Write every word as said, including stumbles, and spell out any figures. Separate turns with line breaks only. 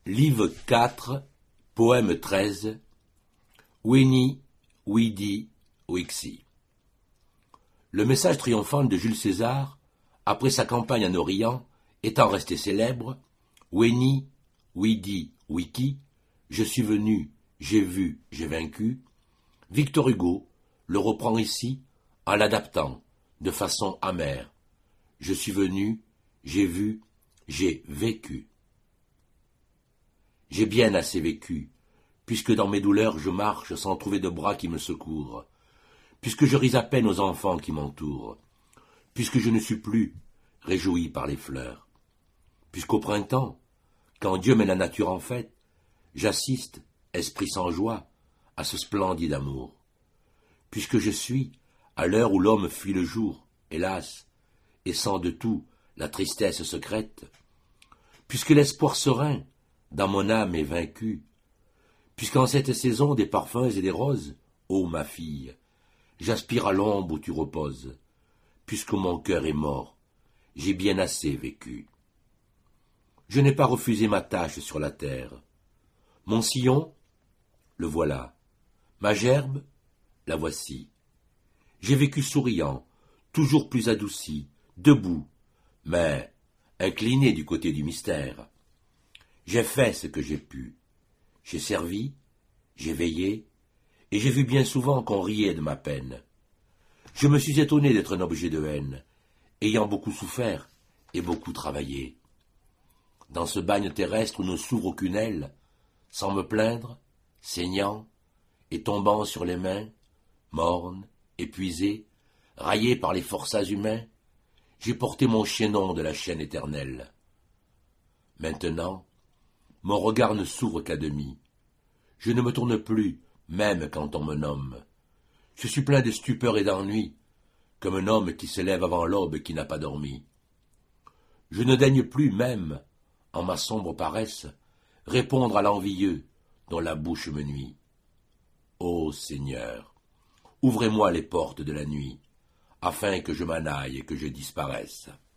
Livre quatre, poème treize, Veni, Vidi, Vixi. Le message triomphant de Jules César, après sa campagne en Orient, étant resté célèbre, Veni, Vidi, Vici, je suis venu, j'ai vu, j'ai vaincu, Victor Hugo le reprend ici en l'adaptant de façon amère. Je suis venu, j'ai vu, j'ai vécu. J'ai bien assez vécu, puisque dans mes douleurs je marche sans trouver de bras qui me secourent, puisque je ris à peine aux enfants qui m'entourent, puisque je ne suis plus réjoui par les fleurs, puisqu'au printemps, quand Dieu met la nature en fête, j'assiste, esprit sans joie, à ce splendide amour, puisque je suis, à l'heure où l'homme fuit le jour, hélas, et sent de tout la tristesse secrète, puisque l'espoir serein dans mon âme est vaincu, puisqu'en cette saison des parfums et des roses, ô ma fille, j'aspire à l'ombre où tu reposes, puisque mon cœur est mort, j'ai bien assez vécu. Je n'ai pas refusé ma tâche sur la terre. Mon sillon, le voilà. Ma gerbe, la voici. J'ai vécu souriant, toujours plus adouci, debout, mais incliné du côté du mystère. J'ai fait ce que j'ai pu. J'ai servi, j'ai veillé, et j'ai vu bien souvent qu'on riait de ma peine. Je me suis étonné d'être un objet de haine, ayant beaucoup souffert et beaucoup travaillé. Dans ce bagne terrestre où ne s'ouvre aucune aile, sans me plaindre, saignant et tombant sur les mains, morne, épuisé, raillé par les forçats humains, j'ai porté mon chaînon de la chaîne éternelle. Maintenant, mon regard ne s'ouvre qu'à demi. Je ne me tourne plus, même quand on me nomme. Je suis plein de stupeur et d'ennui, comme un homme qui se lève avant l'aube qui n'a pas dormi. Je ne daigne plus même, en ma sombre paresse, répondre à l'envieux dont la bouche me nuit. Ô Seigneur, ouvrez-moi les portes de la nuit, afin que je m'en aille et que je disparaisse.